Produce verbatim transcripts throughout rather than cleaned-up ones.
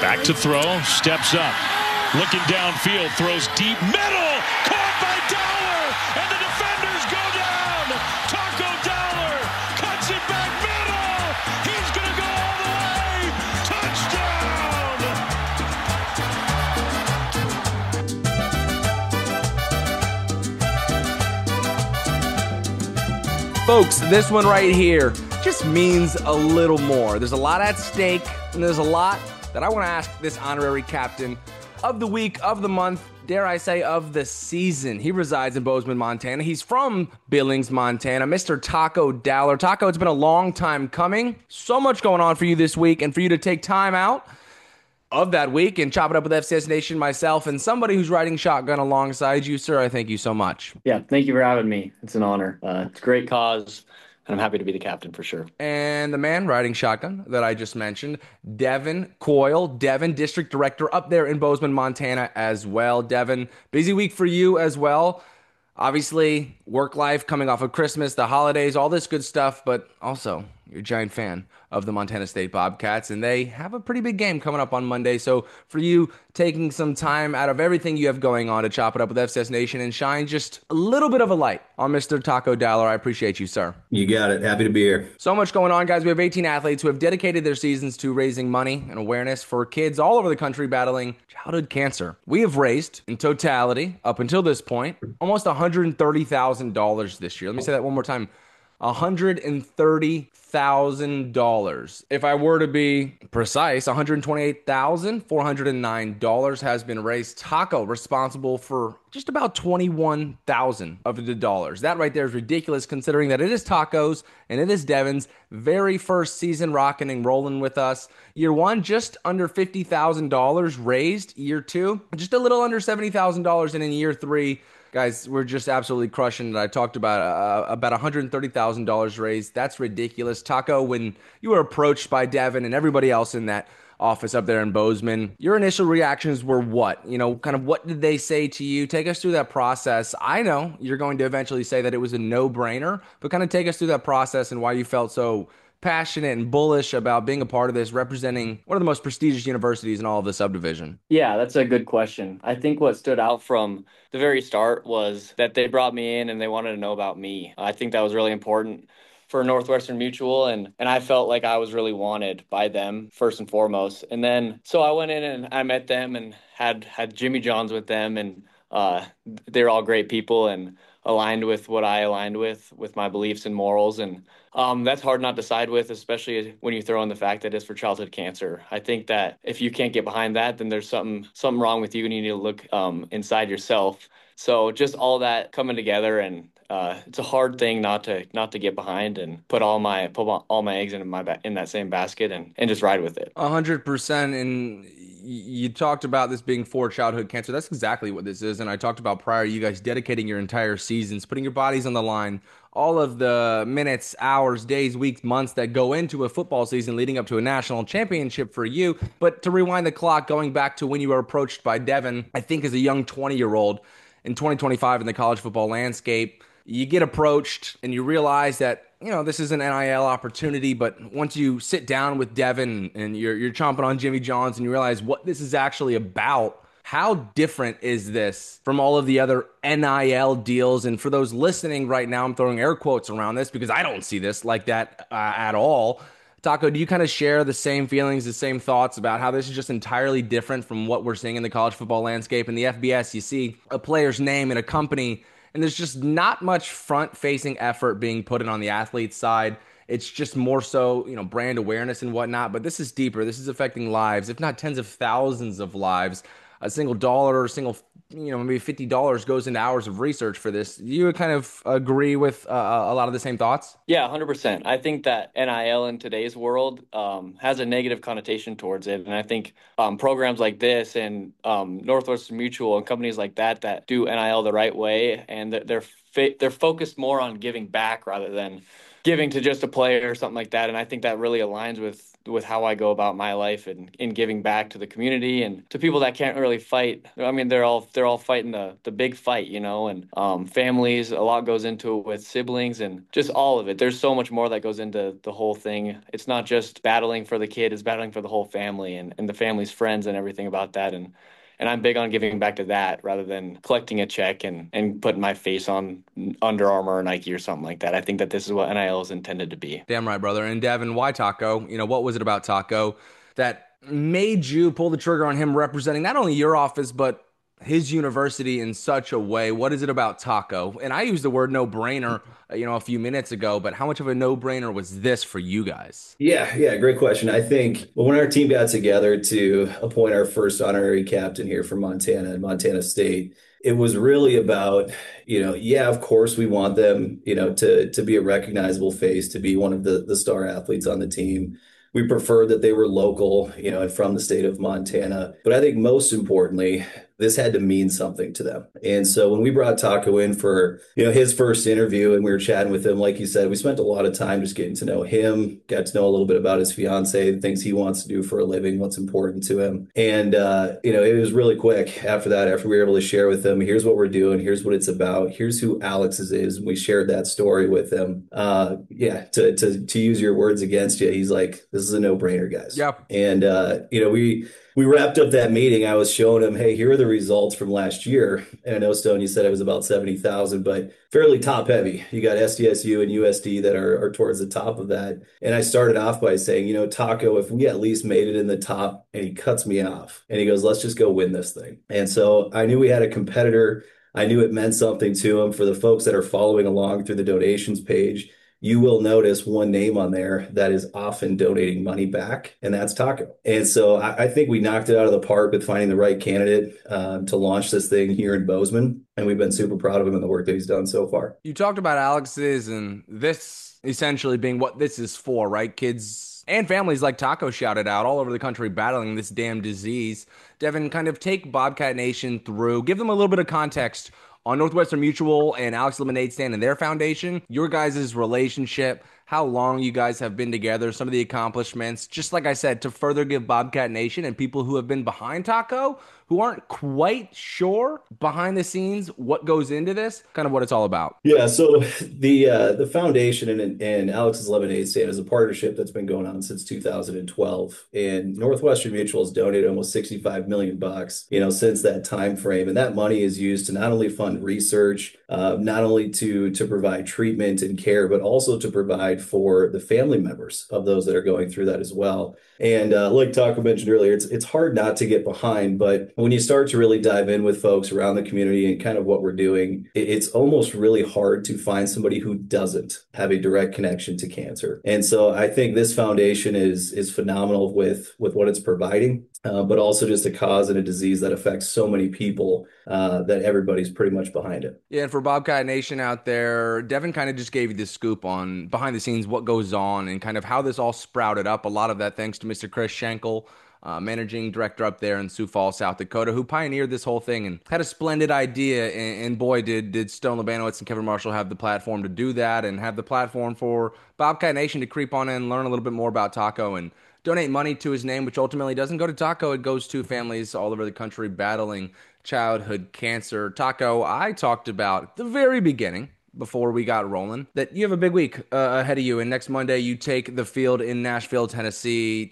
Back to throw, steps up, looking downfield, throws deep, middle, caught by Dowler, and the defenders go down. Taco Dowler cuts it back middle. He's going to go all the way. Touchdown. Folks, this one right here just means a little more. There's a lot at stake, and there's a lot that I want to ask this honorary captain of the week, of the month, dare I say, of the season. He resides in Bozeman, Montana. He's from Billings, Montana. Mister Taco Dowler. Taco, it's been a long time coming. So much going on for you this week, and for you to take time out of that week and chop it up with F C S Nation, myself, and somebody who's riding shotgun alongside you, sir, I thank you so much. Yeah, thank you for having me. It's an honor. Uh, it's a great cause. And I'm happy to be the captain for sure. And the man riding shotgun that I just mentioned, Devin Coyle, Devin, district director up there in Bozeman, Montana as well. Devin, busy week for you as well. Obviously, work life coming off of Christmas, the holidays, all this good stuff, but also you're a giant fan of the Montana State Bobcats, and they have a pretty big game coming up on Monday. So for you taking some time out of everything you have going on to chop it up with F C S Nation and shine just a little bit of a light on Mister Taco Dowler, I appreciate you, sir. You got it. Happy to be here. So much going on, guys. We have eighteen athletes who have dedicated their seasons to raising money and awareness for kids all over the country battling childhood cancer. We have raised, in totality, up until this point, almost one hundred thirty thousand dollars this year. Let me say that one more time. one hundred thirty thousand dollars. If I were to be precise, one hundred twenty-eight thousand four hundred nine dollars has been raised. Taco responsible for just about twenty-one thousand of the dollars. That right there is ridiculous considering that it is Taco's and it is Devin's very first season rocking and rolling with us. Year one, just under fifty thousand dollars raised. Year two, just a little under seventy thousand dollars. And in year three, guys, we're just absolutely crushing it. I talked about uh, about one hundred thirty thousand dollars raised. That's ridiculous. Taco, when you were approached by Devin and everybody else in that office up there in Bozeman, your initial reactions were what? You know, kind of what did they say to you? Take us through that process. I know you're going to eventually say that it was a no-brainer, but kind of take us through that process and why you felt so passionate and bullish about being a part of this, representing one of the most prestigious universities in all of the subdivision. Yeah, that's a good question. I think what stood out from the very start was that they brought me in and they wanted to know about me. I think that was really important for Northwestern Mutual, and and I felt like I was really wanted by them first and foremost. And then so I went in and I met them and had had Jimmy Johns with them, and uh, they're all great people and aligned with what I aligned with, with my beliefs and morals. And um, that's hard not to side with, especially when you throw in the fact that it's for childhood cancer. I think that if you can't get behind that, then there's something something wrong with you and you need to look um, inside yourself. So just all that coming together, and uh, it's a hard thing not to not to get behind and put all my put all my eggs in my ba- in that same basket and, and just ride with it. A hundred percent. And you talked about this being for childhood cancer. That's exactly what this is. And I talked about prior, you guys dedicating your entire seasons, putting your bodies on the line, all of the minutes, hours, days, weeks, months that go into a football season leading up to a national championship for you. But to rewind the clock, going back to when you were approached by Devin, I think as a young twenty-year-old in twenty twenty-five in the college football landscape, you get approached and you realize that, you know, this is an N I L opportunity, but once you sit down with Devin and you're you're chomping on Jimmy Johns and you realize what this is actually about, how different is this from all of the other N I L deals? And for those listening right now, I'm throwing air quotes around this because I don't see this like that uh, at all. Taco, do you kind of share the same feelings, the same thoughts about how this is just entirely different from what we're seeing in the college football landscape? In the F B S, you see a player's name and a company, and there's just not much front-facing effort being put in on the athlete's side. It's just more so, you know, brand awareness and whatnot. But this is deeper. This is affecting lives, if not tens of thousands of lives. A single dollar or single, you know, maybe fifty dollars goes into hours of research for this. Do you kind of agree with uh, a lot of the same thoughts? Yeah, one hundred percent. I think that N I L in today's world um, has a negative connotation towards it. And I think um, programs like this and um, Northwestern Mutual and companies like that that do N I L the right way, and they're they're, they're focused more on giving back rather than giving to just a player or something like that. And I think that really aligns with with how I go about my life and in giving back to the community and to people that can't really fight. I mean, they're all they're all fighting the the big fight, you know, and um, families. A lot goes into it with siblings and just all of it. There's so much more that goes into the whole thing. It's not just battling for the kid; it's battling for the whole family and and the family's friends and everything about that. And and I'm big on giving back to that rather than collecting a check and, and putting my face on Under Armour or Nike or something like that. I think that this is what N I L is intended to be. Damn right, brother. And Devin, why Taco? You know, what was it about Taco that made you pull the trigger on him representing not only your office, but his university in such a way? What is it about Taco? And I used the word no brainer, you know, a few minutes ago, but how much of a no brainer was this for you guys? Yeah, yeah, great question. I think when our team got together to appoint our first honorary captain here from Montana and Montana State, it was really about, you know, yeah, of course we want them, you know, to to be a recognizable face, to be one of the the star athletes on the team. We preferred that they were local, you know, and from the state of Montana. But I think most importantly, this had to mean something to them. And so when we brought Taco in for, you know, his first interview and we were chatting with him, like you said, we spent a lot of time just getting to know him, got to know a little bit about his fiance, the things he wants to do for a living, what's important to him. And, uh, you know, it was really quick after that, after we were able to share with him, here's what we're doing, here's what it's about, here's who Alex's is. And we shared that story with him. Uh, yeah, to, to, to use your words against you, he's like, this is a no-brainer, guys. Yep. And, uh, you know, we, we wrapped up that meeting. I was showing him, hey, here are the results from last year. And I know, Stone, you said it was about seventy thousand, but fairly top heavy. You got S D S U and U S D that are, are towards the top of that. And I started off by saying, you know, Taco, if we at least made it in the top, and he cuts me off and he goes, let's just go win this thing. And so I knew we had a competitor. I knew it meant something to him. For the folks that are following along through the donations page, you will notice one name on there that is often donating money back, and that's Taco. And so I, I think we knocked it out of the park with finding the right candidate um, to launch this thing here in Bozeman. And we've been super proud of him and the work that he's done so far. You talked about Alex's and this essentially being what this is for, right? Kids and families like Taco shouted out all over the country battling this damn disease. Devin, kind of take Bobcat Nation through, give them a little bit of context on Northwestern Mutual and Alex Lemonade Stand and their foundation, your guys' relationship, how long you guys have been together, some of the accomplishments, just like I said, to further give Bobcat Nation and people who have been behind Taco, who aren't quite sure behind the scenes what goes into this, kind of what it's all about. Yeah, so the uh, the foundation and, and Alex's Lemonade Stand is a partnership that's been going on since two thousand twelve, and Northwestern Mutual has donated almost sixty-five million bucks, you know, since that time frame, and that money is used to not only fund research, uh, not only to to provide treatment and care, but also to provide for the family members of those that are going through that as well. And uh, like Taco mentioned earlier, it's it's hard not to get behind, but when you start to really dive in with folks around the community and kind of what we're doing, it, it's almost really hard to find somebody who doesn't have a direct connection to cancer. And so I think this foundation is is phenomenal with with what it's providing, uh, but also just a cause and a disease that affects so many people uh, that everybody's pretty much behind it. Yeah, and for Bobcat Nation out there, Devin kind of just gave you the scoop on behind the scenes, what goes on and kind of how this all sprouted up. A lot of that thanks to Mister Chris Schenkel, uh, managing director up there in Sioux Falls, South Dakota, who pioneered this whole thing and had a splendid idea. And, and boy, did did Stone Labanowitz and Kevin Marshall have the platform to do that and have the platform for Bobcat Nation to creep on in and learn a little bit more about Taco and donate money to his name, which ultimately doesn't go to Taco. It goes to families all over the country battling childhood cancer. Taco, I talked about at the very beginning, before we got rolling, that you have a big week uh, ahead of you. And next Monday, you take the field in Nashville, Tennessee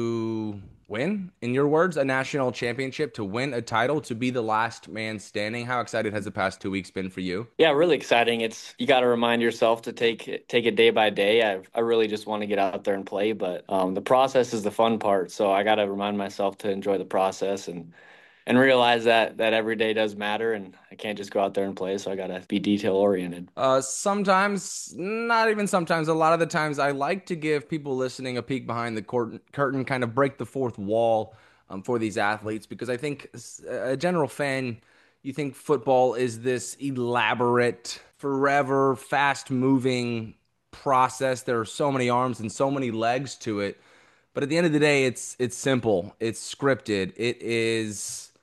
to win, in your words, a national championship, to win a title, to be the last man standing. How excited has the past two weeks been for you? Yeah, really exciting. It's you got to remind yourself to take take it day by day. I I really just want to get out there and play, but um, the process is the fun part. So I got to remind myself to enjoy the process and and realize that that every day does matter, and I can't just go out there and play, so I got to be detail oriented. Uh, sometimes, not even sometimes, a lot of the times, I like to give people listening a peek behind the curtain, curtain kind of break the fourth wall um, for these athletes, because I think a general fan, you think football is this elaborate, forever, fast-moving process. There are so many arms and so many legs to it. But at the end of the day, it's it's simple. It's scripted. It is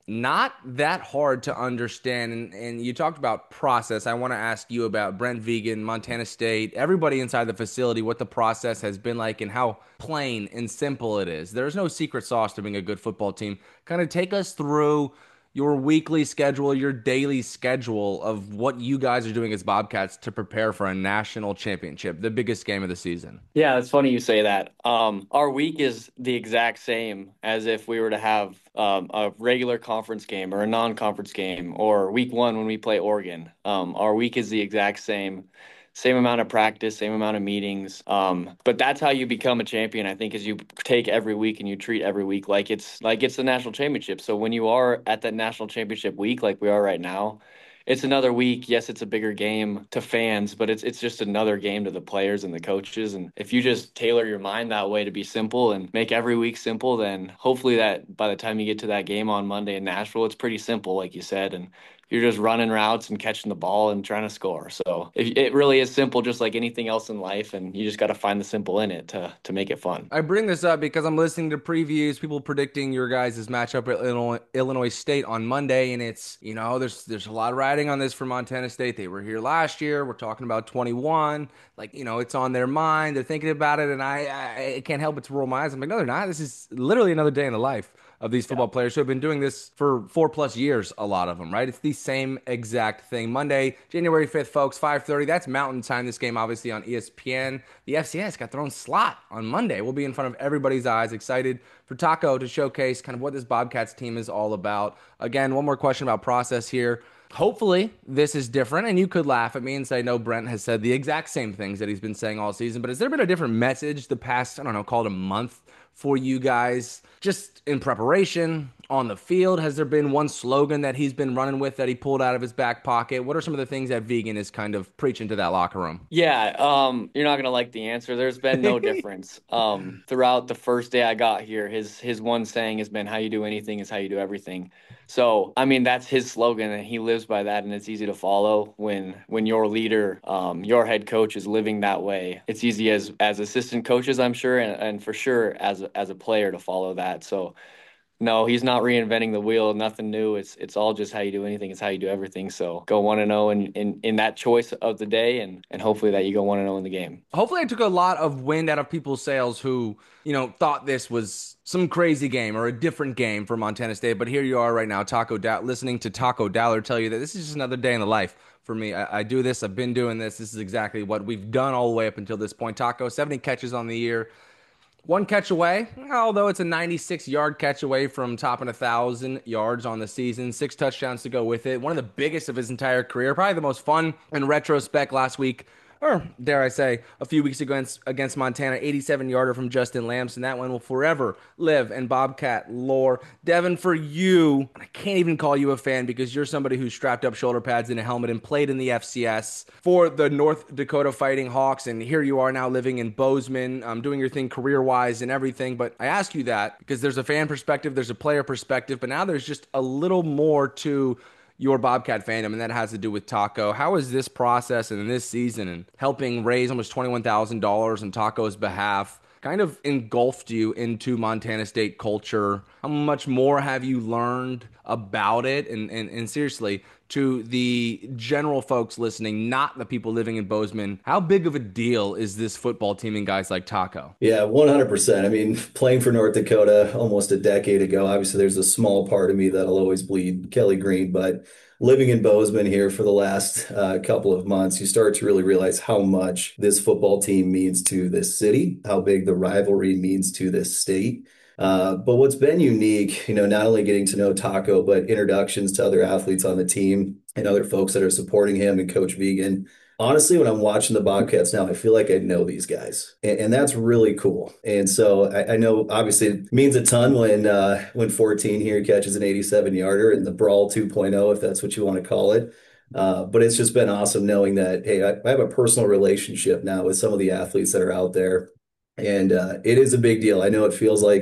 not that hard to understand. And, and you talked about process. I want to ask you about Brent Vegan, Montana State, everybody inside the facility, what the process has been like and how plain and simple it is. There's no secret sauce to being a good football team. Kind of take us through your weekly schedule, your daily schedule of what you guys are doing as Bobcats to prepare for a national championship, the biggest game of the season. Yeah, it's funny you say that. Um, our week is the exact same as if we were to have um, a regular conference game or a non-conference game or week one when we play Oregon. Um, our week is the exact same. Same amount of practice, same amount of meetings. Um, but that's how you become a champion, I think, is you take every week and you treat every week like it's like it's the national championship. So when you are at that national championship week, like we are right now, it's another week. Yes, it's a bigger game to fans, but it's it's just another game to the players and the coaches. And if you just tailor your mind that way to be simple and make every week simple, then hopefully that by the time you get to that game on Monday in Nashville, it's pretty simple, like you said. And you're just running routes and catching the ball and trying to score. So it, it really is simple, just like anything else in life, and you just got to find the simple in it to to make it fun. I bring this up because I'm listening to previews, people predicting your guys' matchup at Illinois, Illinois State on Monday, and it's, you know, there's there's a lot of riding on this for Montana State. They were here last year. We're talking about twenty-one. Like, you know, it's on their mind. They're thinking about it, and I, I, I can't help but to roll my eyes. I'm like, no, they're not. This is literally another day in the life of these football yeah. players who have been doing this for four plus years, a lot of them, right? It's the same exact thing. Monday, January fifth, folks, five thirty. That's Mountain Time. This game, obviously, on E S P N. The F C S got their own slot on Monday. We'll be in front of everybody's eyes, excited for Taco to showcase kind of what this Bobcats team is all about. Again, one more question about process here. Hopefully, this is different, and you could laugh at me and say, no, Brent has said the exact same things that he's been saying all season, but has there been a different message the past, I don't know, call it a month for you guys, just in preparation, on the field? Has there been one slogan that he's been running with that he pulled out of his back pocket? What are some of the things that Vegan is kind of preaching to that locker room? Yeah, um, you're not going to like the answer. There's been no difference. Um, throughout the first day I got here, his his one saying has been, how you do anything is how you do everything. So, I mean, that's his slogan, and he lives by that, and it's easy to follow when when your leader, um, your head coach is living that way. It's easy as as assistant coaches, I'm sure, and, and for sure as a, as a player to follow that. So, no, he's not reinventing the wheel, nothing new. It's it's all just how you do anything is how you do everything. So go one and oh in, in, in that choice of the day, and, and hopefully that you go one and oh in the game. Hopefully I took a lot of wind out of people's sails who, you know, thought this was some crazy game or a different game for Montana State. But here you are right now, Taco da- listening to Taco Dowler tell you that this is just another day in the life for me. I, I do this. I've been doing this. This is exactly what we've done all the way up until this point. Taco, seventy catches on the year. One catch away, although it's a ninety-six yard catch away from topping one thousand yards on the season. Six touchdowns to go with it. One of the biggest of his entire career. Probably the most fun in retrospect last week, or dare I say, a few weeks ago against, against Montana. eighty-seven yarder from Justin Lamson. That one will forever live in Bobcat lore. Devin, for you, I can't even call you a fan because you're somebody who strapped up shoulder pads in a helmet and played in the F C S for the North Dakota Fighting Hawks, and here you are now living in Bozeman, um, doing your thing career-wise and everything. But I ask you that because there's a fan perspective, there's a player perspective, but now there's just a little more to your Bobcat fandom, and that has to do with Taco. How is this process and this season and helping raise almost twenty-one thousand dollars on Taco's behalf kind of engulfed you into Montana State culture? How much more have you learned about it? And, and, and seriously, to the general folks listening, not the people living in Bozeman, how big of a deal is this football team and guys like Taco? Yeah, one hundred percent. I mean, playing for North Dakota almost a decade ago, obviously there's a small part of me that'll always bleed Kelly Green, but living in Bozeman here for the last uh, couple of months, you start to really realize how much this football team means to this city, how big the rivalry means to this state. Uh, but what's been unique, you know, not only getting to know Taco, but introductions to other athletes on the team and other folks that are supporting him and Coach Vegan. Honestly, when I'm watching the Bobcats now, I feel like I know these guys, and, and that's really cool. And so I, I know, obviously, it means a ton when uh, when fourteen here catches an eighty-seven yarder in the Brawl two point oh, if that's what you want to call it. Uh, but it's just been awesome knowing that, hey, I, I have a personal relationship now with some of the athletes that are out there, and uh, it is a big deal. I know it feels like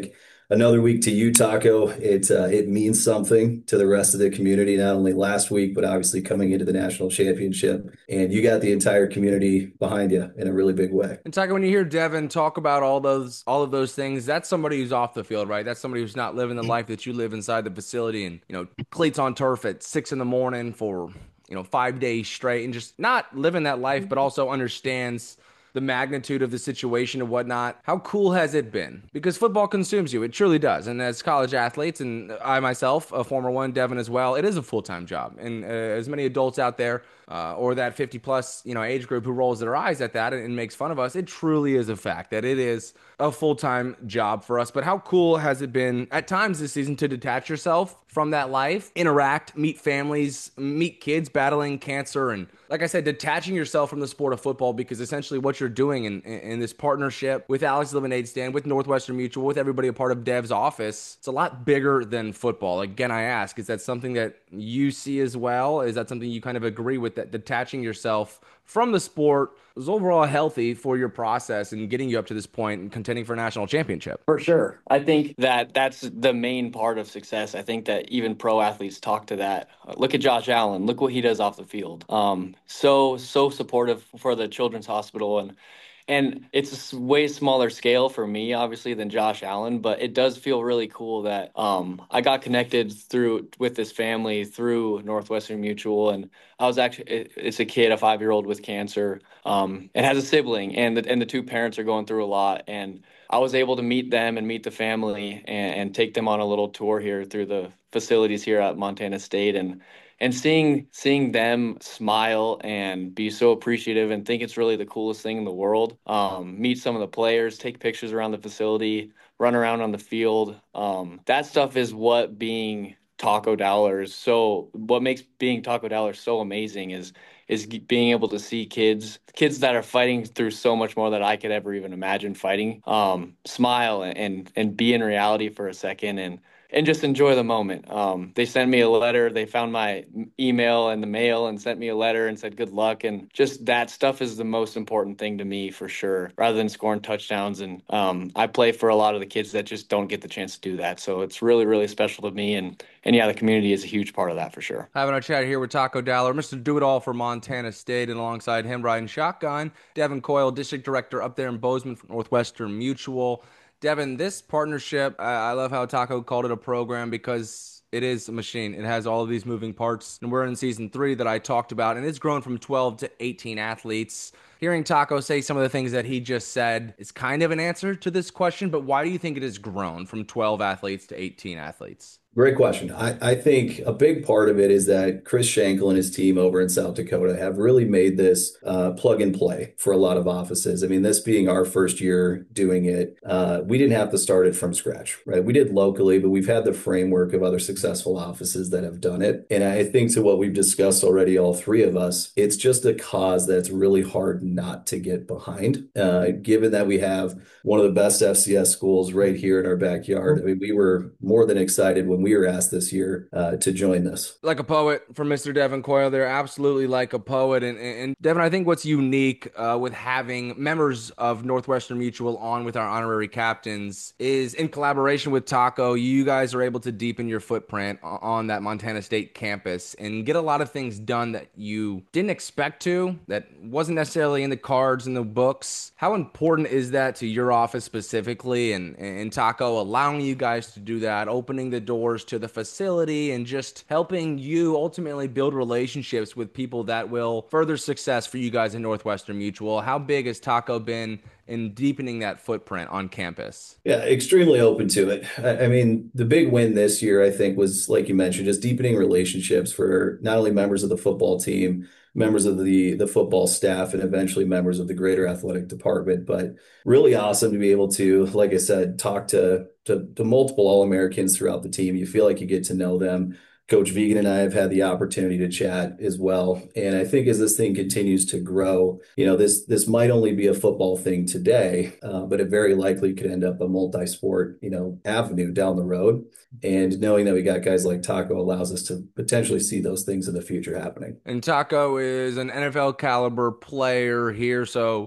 another week to you, Taco. It uh, it means something to the rest of the community, not only last week, but obviously coming into the national championship. And you got the entire community behind you in a really big way. And Tucker, when you hear Devin talk about all those all of those things, that's somebody who's off the field, right? That's somebody who's not living the life that you live inside the facility, and you know, cleats on turf at six in the morning for you know five days straight, and just not living that life, but also understands the magnitude of the situation and whatnot. How cool has it been? Because football consumes you. It truly does. And as college athletes, and I myself, a former one, Devin as well, it is a full-time job. And uh, as many adults out there, uh, or that fifty plus, you know, age group who rolls their eyes at that and, and makes fun of us, it truly is a fact that it is a full-time job for us. But how cool has it been at times this season to detach yourself from that life, interact, meet families, meet kids battling cancer, and like I said, detaching yourself from the sport of football, because essentially what you're doing in, in, in this partnership with Alex Lemonade Stand, with Northwestern Mutual, with everybody a part of Dev's office, it's a lot bigger than football. Again, I ask, is that something that you see as well? Is that something you kind of agree with, that detaching yourself from the sport was overall healthy for your process and getting you up to this point and contending for a national championship? For sure. I think that that's the main part of success. I think that even pro athletes talk to that. Look at Josh Allen. Look what he does off the field. Um, so, so supportive for the Children's Hospital. And And it's a way smaller scale for me, obviously, than Josh Allen, but it does feel really cool that um, I got connected through with this family through Northwestern Mutual. And I was actually, it, it's a kid, a five-year-old with cancer, um, and has a sibling, and the, and the two parents are going through a lot. And I was able to meet them and meet the family and, and take them on a little tour here through the facilities here at Montana State. And and seeing seeing them smile and be so appreciative and think it's really the coolest thing in the world. Um, meet some of the players, take pictures around the facility, run around on the field. Um, that stuff is what being Taco Dowler is so. What makes being Taco Dowler so amazing is is being able to see kids kids that are fighting through so much more that I could ever even imagine fighting. Um, smile and and be in reality for a second and. and just enjoy the moment. Um, they sent me a letter. They found my email in the mail and sent me a letter and said good luck. And just that stuff is the most important thing to me for sure, rather than scoring touchdowns. And um, I play for a lot of the kids that just don't get the chance to do that. So it's really, really special to me. And, and yeah, the community is a huge part of that for sure. Having a chat here with Taco Dowler, Mister Do-It-All for Montana State, and alongside him riding shotgun, Devin Coyle, District Director up there in Bozeman for Northwestern Mutual. Devin, this partnership, I love how Taco called it a program, because it is a machine. It has all of these moving parts, and we're in season three that I talked about, and it's grown from twelve to eighteen athletes. Hearing Taco say some of the things that he just said is kind of an answer to this question, but why do you think it has grown from twelve athletes to eighteen athletes? Great question. I, I think a big part of it is that Chris Schenkel and his team over in South Dakota have really made this uh, plug and play for a lot of offices. I mean, this being our first year doing it, uh, we didn't have to start it from scratch, right? We did locally, but we've had the framework of other successful offices that have done it. And I think to what we've discussed already, all three of us, it's just a cause that's really hard not to get behind, uh, given that we have one of the best F C S schools right here in our backyard. I mean, we were more than excited when we we were asked this year uh, to join this. Like a poet from Mister Devin Coyle. They're absolutely like a poet. And, and Devin, I think what's unique uh, with having members of Northwestern Mutual on with our honorary captains is, in collaboration with Taco, you guys are able to deepen your footprint on that Montana State campus and get a lot of things done that you didn't expect to, that wasn't necessarily in the cards, in the books. How important is that to your office specifically, and, and Taco allowing you guys to do that, opening the doors to the facility, and just helping you ultimately build relationships with people that will further success for you guys in Northwestern Mutual? How big has Taco been in deepening that footprint on campus? Yeah, extremely open to it. I, I mean, the big win this year, I think, was, like you mentioned, just deepening relationships for not only members of the football team, members of the the football staff, and eventually members of the greater athletic department. But really awesome to be able to, like I said, talk to to, to multiple All-Americans throughout the team. You feel like you get to know them. Coach Vegan and I have had the opportunity to chat as well. And I think as this thing continues to grow, you know, this this might only be a football thing today, uh, but it very likely could end up a multi-sport, you know, avenue down the road. And knowing that we got guys like Taco allows us to potentially see those things in the future happening. And Taco is an N F L caliber player here, so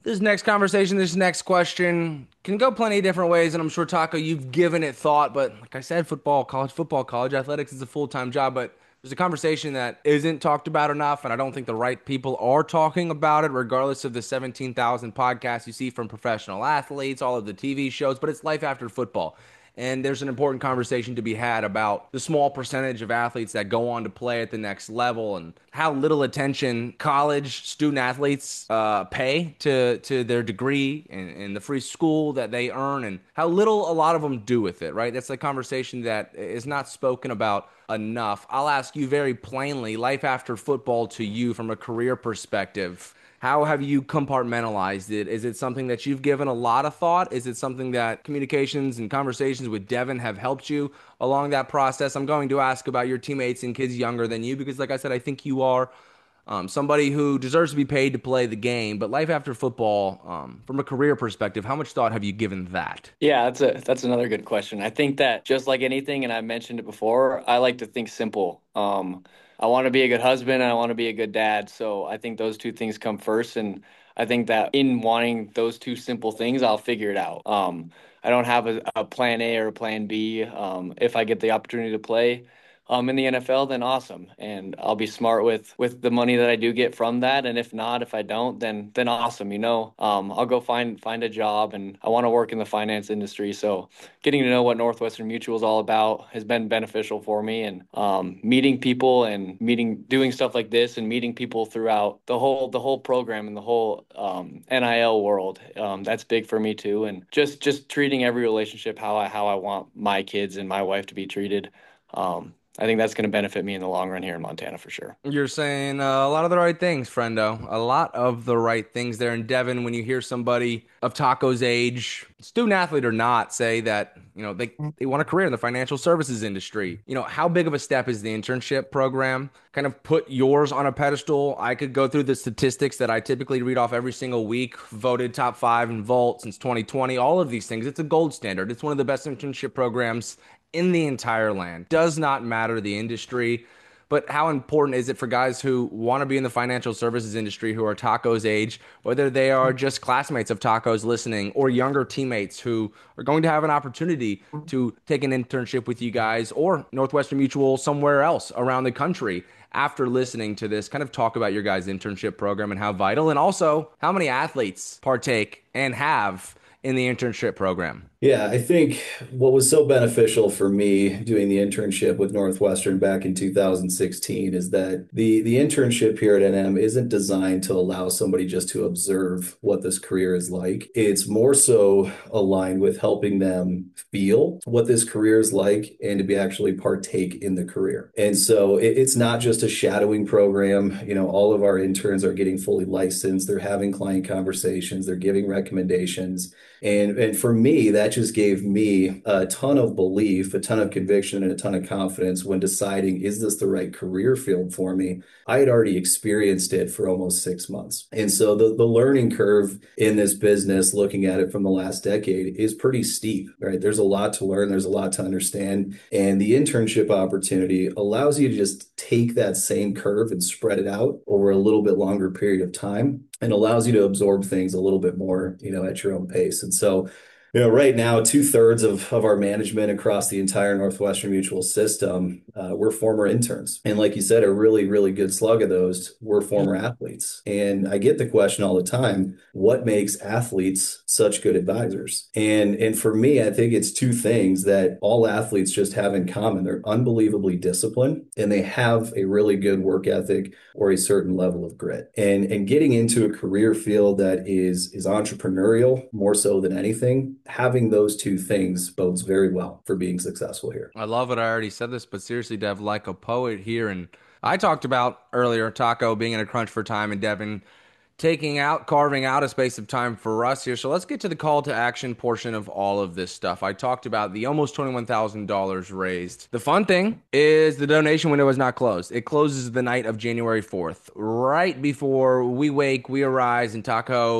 This next conversation, this next question can go plenty of different ways, and I'm sure Taco, you've given it thought. But like I said, football, college football, college athletics is a full-time job. But there's a conversation that isn't talked about enough, and I don't think the right people are talking about it, regardless of the seventeen thousand podcasts you see from professional athletes, all of the T V shows. But it's life after football. And there's an important conversation to be had about the small percentage of athletes that go on to play at the next level and how little attention college student athletes uh, pay to, to their degree and, and the free school that they earn and how little a lot of them do with it, right? That's a conversation that is not spoken about enough. I'll ask you very plainly, life after football to you from a career perspective. How have you compartmentalized it? Is it something that you've given a lot of thought? Is it something that communications and conversations with Devin have helped you along that process? I'm going to ask about your teammates and kids younger than you because, like I said, I think you are um, somebody who deserves to be paid to play the game. But life after football, um, from a career perspective, how much thought have you given that? Yeah, that's a that's another good question. I think that just like anything, and I mentioned it before, I like to think simple. Um, I want to be a good husband and I want to be a good dad. So I think those two things come first. And I think that in wanting those two simple things, I'll figure it out. Um, I don't have a, a plan A or a plan B. Um, if I get the opportunity to play um, in the N F L, then awesome. And I'll be smart with with the money that I do get from that. And if not, if I don't, then then awesome. You know, um, I'll go find find a job, and I want to work in the finance industry. So getting to know what Northwestern Mutual is all about has been beneficial for me, and um, meeting people and meeting doing stuff like this and meeting people throughout the whole the whole program and the whole um, N I L world. Um, that's big for me too, and just just treating every relationship how I how I want my kids and my wife to be treated. Um, I think that's going to benefit me in the long run here in Montana for sure. You're saying uh, a lot of the right things, friendo. A lot of the right things there. And Devin, when you hear somebody of Taco's age, student athlete or not, say that, you know, they, they want a career in the financial services industry, you know, how big of a step is the internship program? Kind of put yours on a pedestal. I could go through the statistics that I typically read off every single week, voted top five in Volt since twenty twenty, all of these things. It's a gold standard. It's one of the best internship programs in the entire land. Does not matter the industry, but how important is it for guys who want to be in the financial services industry, who are Taco's age, whether they are just classmates of Taco's listening or younger teammates who are going to have an opportunity to take an internship with you guys or Northwestern Mutual somewhere else around the country after listening to this? Kind of talk about your guys' internship program and how vital, and also how many athletes partake and have in the internship program. Yeah, I think what was so beneficial for me doing the internship with Northwestern back in two thousand sixteen is that the the internship here at N M isn't designed to allow somebody just to observe what this career is like. It's more so aligned with helping them feel what this career is like and to be actually partake in the career. And so it, it's not just a shadowing program. You know, all of our interns are getting fully licensed. They're having client conversations. They're giving recommendations. And, and for me, that just gave me a ton of belief, a ton of conviction, and a ton of confidence when deciding, is this the right career field for me? I had already experienced it for almost six months. And so the, the learning curve in this business, looking at it from the last decade, is pretty steep, right? There's a lot to learn. There's a lot to understand. And the internship opportunity allows you to just take that same curve and spread it out over a little bit longer period of time, and allows you to absorb things a little bit more, you know, at your own pace. And so, you know, right now, two thirds of, of our management across the entire Northwestern Mutual system, uh, we're former interns. And like you said, a really, really good slug of those were former athletes. And I get the question all the time, what makes athletes such good advisors? And, and for me, I think it's two things that all athletes just have in common. They're unbelievably disciplined, and they have a really good work ethic or a certain level of grit. And, and getting into a career field that is, is entrepreneurial more so than anything, having those two things bodes very well for being successful here. I love it. I already said this, but seriously, Dev, like a poet here. And I talked about earlier Taco being in a crunch for time and Devin taking out, carving out a space of time for us here. So let's get to the call to action portion of all of this stuff. I talked about the almost twenty-one thousand dollars raised. The fun thing is the donation window is not closed. It closes the night of January fourth, right before we wake, we arise, and Taco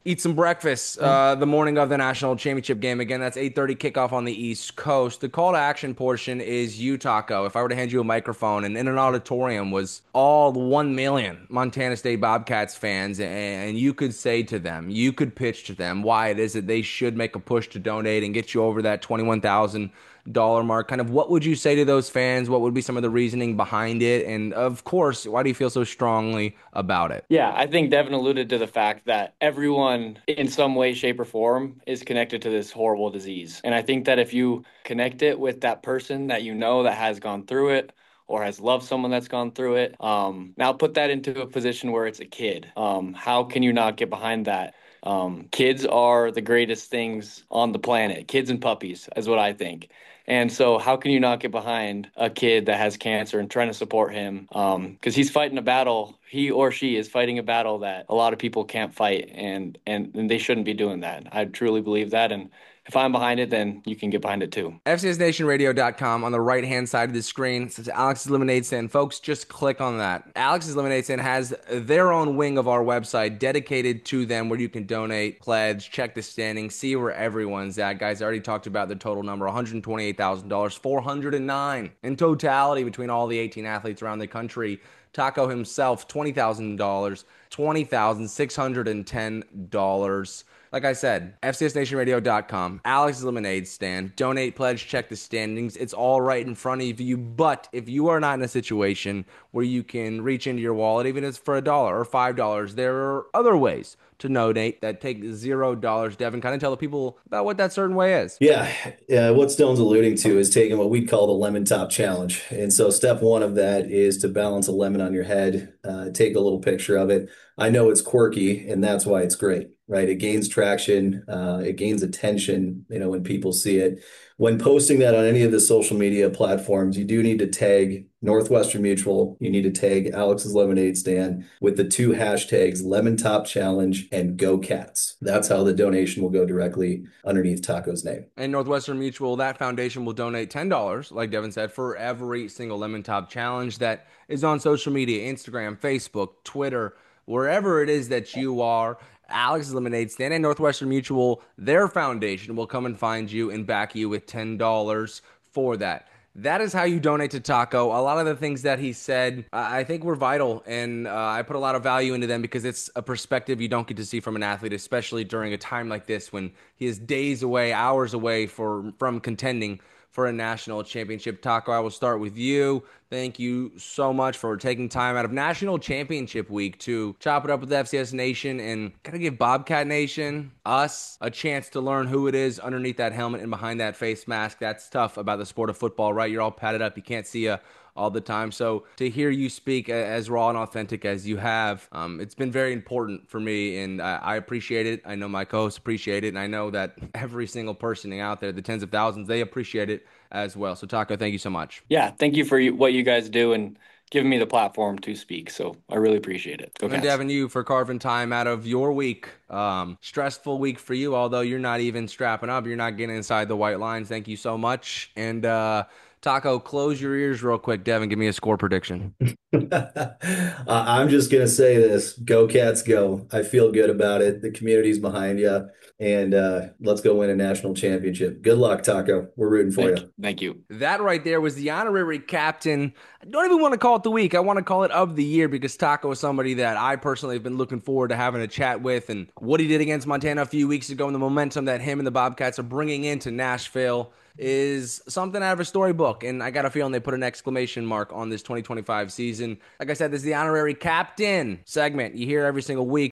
eat some breakfast uh, the morning of the national championship game. Again, that's eight thirty kickoff on the East Coast. The call to action portion is you, Taco. If I were to hand you a microphone and in an auditorium was all one million Montana State Bobcats fans, and you could say to them, you could pitch to them why it is that they should make a push to donate and get you over that twenty-one thousand dollar mark, kind of what would you say to those fans? What would be some of the reasoning behind it? And of course, why do you feel so strongly about it? Yeah, I think Devin alluded to the fact that everyone in some way, shape, or form is connected to this horrible disease. And I think that if you connect it with that person that you know that has gone through it, or has loved someone that's gone through it, um, now put that into a position where it's a kid. Um, how can you not get behind that? Um, kids are the greatest things on the planet. Kids and puppies is what I think. And so how can you not get behind a kid that has cancer and trying to support him? Um, because he's fighting a battle. He or she is fighting a battle that a lot of people can't fight, and, and, and they shouldn't be doing that. I truly believe that. And if I'm behind it, then you can get behind it too. F C S Nation Radio dot com on the right-hand side of the screen says Alex's Lemonade Stand. Folks, just click on that. Alex's Lemonade Stand has their own wing of our website dedicated to them where you can donate, pledge, check the standings, see where everyone's at. Guys, I already talked about the total number, one hundred twenty-eight thousand dollars, four hundred nine in totality between all the eighteen athletes around the country. Taco himself, twenty thousand dollars, twenty thousand six hundred ten dollars. Like I said, F C S Nation Radio dot com, Alex's Lemonade Stand, donate, pledge, check the standings. It's all right in front of you. But if you are not in a situation where you can reach into your wallet, even if it's for a dollar or five dollars, there are other ways to donate that take zero dollars. Devin, kind of tell the people about what that certain way is. Yeah, yeah. What Stone's alluding to is taking what we call the lemon top challenge. And so step one of that is to balance a lemon on your head, uh, take a little picture of it. I know it's quirky, and that's why it's great, right? It gains traction, uh, it gains attention, you know, when people see it. When posting that on any of the social media platforms, you do need to tag Northwestern Mutual. You need to tag Alex's Lemonade Stand with the two hashtags Lemon Top Challenge and Go Cats. That's how the donation will go directly underneath Taco's name. And Northwestern Mutual, that foundation will donate ten dollars, like Devin said, for every single Lemon Top Challenge that is on social media, Instagram, Facebook, Twitter, wherever it is that you are. Alex's Lemonade Stand and Northwestern Mutual, their foundation will come and find you and back you with ten dollars for that. That is how you donate to Taco. A lot of the things that he said, I think were vital, and uh, I put a lot of value into them because it's a perspective you don't get to see from an athlete, especially during a time like this when he is days away, hours away for, from contending for a national championship. Taco, I will start with you. Thank you so much for taking time out of National Championship Week to chop it up with the F C S Nation and kind of give Bobcat Nation, us, a chance to learn who it is underneath that helmet and behind that face mask. That's tough about the sport of football, right? You're all padded up. You can't see a all the time. So to hear you speak as raw and authentic as you have, um, it's been very important for me, and I, I appreciate it. I know my co-hosts appreciate it, and I know that every single person out there, the tens of thousands, they appreciate it as well. So Taco, thank you so much. Yeah, thank you for what you guys do and giving me the platform to speak. So I really appreciate it. Go And Cats. Devin, you for carving time out of your week. Um, stressful week for you, although you're not even strapping up. You're not getting inside the white lines. Thank you so much. And uh, Taco, close your ears real quick. Devin, give me a score prediction. uh, I'm just going to say this. Go Cats, go. I feel good about it. The community's behind you. And uh, let's go win a national championship. Good luck, Taco. We're rooting for Thank you. you. Thank you. That right there was the honorary captain. I don't even want to call it the week. I want to call it of the year because Taco is somebody that I personally have been looking forward to having a chat with. And what he did against Montana a few weeks ago and the momentum that him and the Bobcats are bringing into Nashville is something out of a storybook, and I got a feeling they put an exclamation mark on this twenty twenty-five season. Like I said, this is the honorary captain segment you hear every single week.